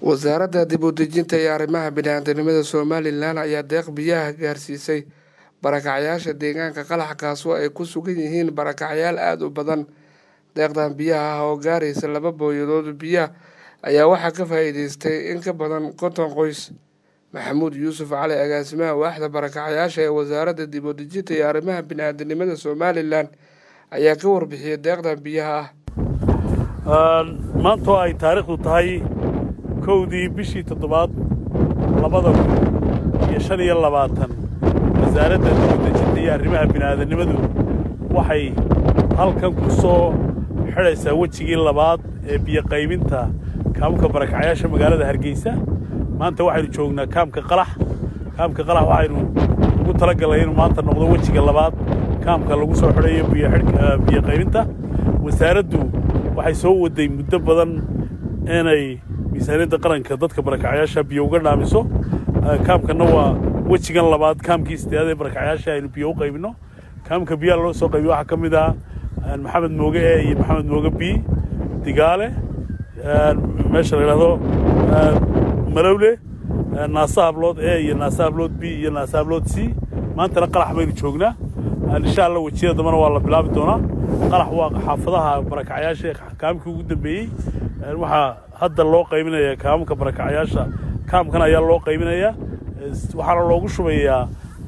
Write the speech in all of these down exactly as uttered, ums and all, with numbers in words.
wasaaradda dib u dejinta iyo arrimaha bini'aadantinimada Somaliland ayaa deeq biyaha gaarsiisay barakacyaasha deegaanka Qalax kaasoo ay ku sugan yihiin barakacyaal aad u badan. Deeqdan biyaha ah oo gaaraysa laba booyadood biyaha ayaa waxaa ka faa'iidaystay in ka badan konton qoys. Maxamuud Yuusuf Cali agaasimaha waaxda barakacyaasha ee wasaaradda dib u dejinta iyo arrimaha bini'aadantinimada Somaliland ayaa ka warbixiyay deeqdan biyaha ah. maanta ay taariikhdu tahay kowdii bishii toddobaad labada iyo shan iyo labaatan wasaaradda dib u dejinta iyo arrimaha bini'aadantinimadu waxay halkan ku soo xidhaysaa wejigii labaad ee biyo qaybinta kaamka barakacyaasha magaalada Hargeysa. maanta waxaynu joognaa kaamka Qalax kaamka Qalax waxaynu ugu talagalay inuu maanta noqdo wejiga labaad kaamka lagu soo xidhayo biyo xidhka biyo qaybinta. wasaaraddu waxay soo waday muddo badan inay miisaaniyadda qaranka dadka barakacyaasha biyo uga dhaamiso. kaamkana waa wejigan labaad kaamkii sideed ee barakacyaasha aynu biyo u qaybino. kaamka biyaha loo soo qaybiyo waxaa ka mid ah maxamed mooge e iyo maxamed mooge b digaale meesha la yidhaahdo malowle naasa hablood e iyo naasa hablood b iyo naasa hablood c. maantana Qalax baynu joognaa. insha allah wejiyada dambana waa la bilaabi doonaa. Qalax waa xaafadaha barakacyaasha kaamkii ugu dambeeyey. waxaa hadda loo qaybinayaa kaamka barakacyaasha kaamkan ayaa loo qaybinayaa waxaana loogu shubayaa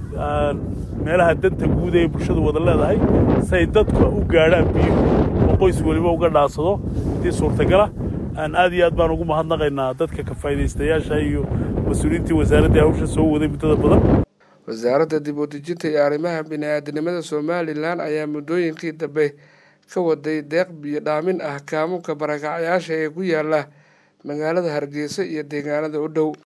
meelaha danta guud ee bulshadu wada leedahay si ay dadku u gaadhaan biyo oo qoys waliba uga dhaasado intii suurtagala. aan aad iyo aad baan ugu mahadnaqaynaa dadka ka faa'iidaystayaasha iyo mas'uuliyiintii wasaaradda hawsha soo waday muddada badan. wasaaradda dib u dejinta iyo arrimaha bini'aadantinimada Somaliland ayaa muddooyinkii dambe ka waday deeq biyo dhaamin ah kaamka barakacyaasha ee ku yaala magaalada Hargeysa iyo deegaanada u dhow.